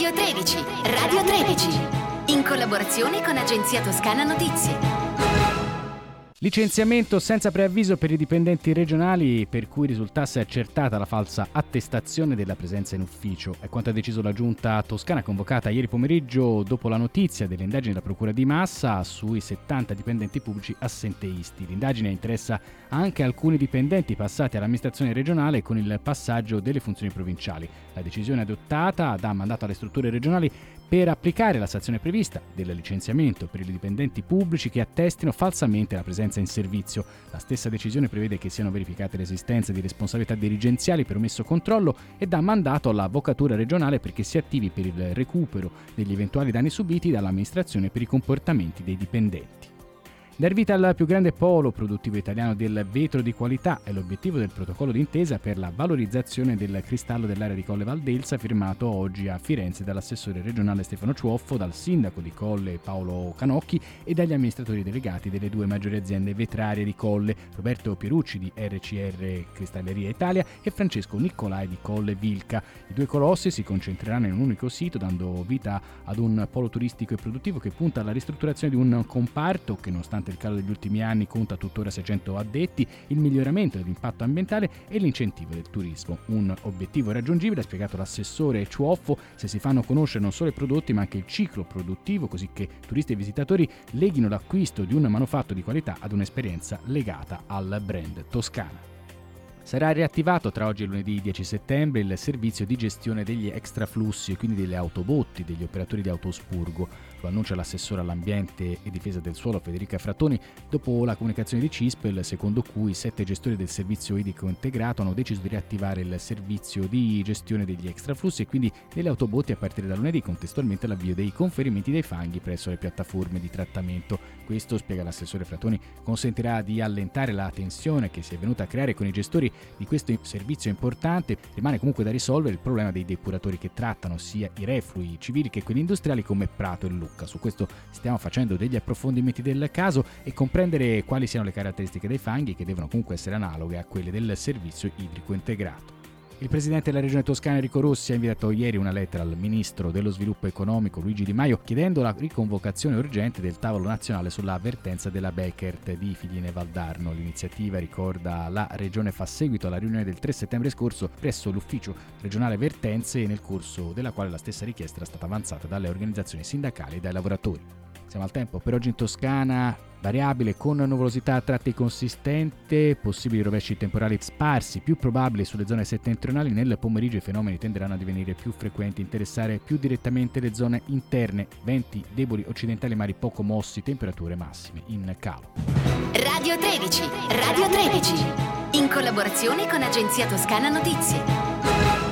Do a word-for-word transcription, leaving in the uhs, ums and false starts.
Radio tredici, Radio tredici, in collaborazione con Agenzia Toscana Notizie. Licenziamento senza preavviso per i dipendenti regionali per cui risultasse accertata la falsa attestazione della presenza in ufficio. È quanto ha deciso la giunta toscana convocata ieri pomeriggio dopo la notizia delle indagini della Procura di Massa sui settanta dipendenti pubblici assenteisti. L'indagine interessa anche alcuni dipendenti passati all'amministrazione regionale con il passaggio delle funzioni provinciali. La decisione adottata dà mandato alle strutture regionali per applicare la sanzione prevista del licenziamento per i dipendenti pubblici che attestino falsamente la presenza in servizio. La stessa decisione prevede che siano verificate l'esistenza di responsabilità dirigenziali per omesso controllo e dà mandato all'avvocatura regionale perché si attivi per il recupero degli eventuali danni subiti dall'amministrazione per i comportamenti dei dipendenti. Dar vita al più grande polo produttivo italiano del vetro di qualità è l'obiettivo del protocollo d'intesa per la valorizzazione del cristallo dell'area di Colle Valdelsa firmato oggi a Firenze dall'assessore regionale Stefano Ciuoffo, dal sindaco di Colle Paolo Canocchi e dagli amministratori delegati delle due maggiori aziende vetrarie di Colle, Roberto Pierucci di R C R Cristalleria Italia e Francesco Nicolai di Colle Vilca. I due colossi si concentreranno in un unico sito dando vita ad un polo turistico e produttivo che punta alla ristrutturazione di un comparto che, nonostante il calo degli ultimi anni, conta tuttora seicento addetti, il miglioramento dell'impatto ambientale e l'incentivo del turismo. Un obiettivo raggiungibile, ha spiegato l'assessore Ciuoffo, se si fanno conoscere non solo i prodotti ma anche il ciclo produttivo, così che turisti e visitatori leghino l'acquisto di un manufatto di qualità ad un'esperienza legata al brand toscano. Sarà riattivato tra oggi e lunedì dieci settembre il servizio di gestione degli extraflussi e quindi delle autobotti degli operatori di autospurgo. Lo annuncia l'assessore all'ambiente e difesa del suolo Federica Frattoni dopo la comunicazione di Cispel, secondo cui sette gestori del servizio idrico integrato hanno deciso di riattivare il servizio di gestione degli extraflussi e quindi delle autobotti a partire da lunedì, contestualmente l'avvio dei conferimenti dei fanghi presso le piattaforme di trattamento. Questo, spiega l'assessore Frattoni, consentirà di allentare la tensione che si è venuta a creare con i gestori di questo servizio importante. Rimane comunque da risolvere il problema dei depuratori che trattano sia i reflui civili che quelli industriali come Prato e Lucca. Su questo stiamo facendo degli approfondimenti del caso e comprendere quali siano le caratteristiche dei fanghi che devono comunque essere analoghe a quelle del servizio idrico integrato. Il presidente della regione toscana Enrico Rossi ha inviato ieri una lettera al ministro dello sviluppo economico Luigi Di Maio chiedendo la riconvocazione urgente del tavolo nazionale sulla vertenza della Bekaert di Figline Valdarno. L'iniziativa, ricorda la regione, fa seguito alla riunione del tre settembre scorso presso l'ufficio regionale vertenze, nel corso della quale la stessa richiesta era stata avanzata dalle organizzazioni sindacali e dai lavoratori. Siamo al tempo. Per oggi in Toscana variabile con nuvolosità a tratti consistente, possibili rovesci temporali sparsi, più probabili sulle zone settentrionali. Nel pomeriggio i fenomeni tenderanno a divenire più frequenti, interessare più direttamente le zone interne, venti deboli occidentali, mari poco mossi, temperature massime in calo. Radio tredici, Radio tredici, in collaborazione con Agenzia Toscana Notizie.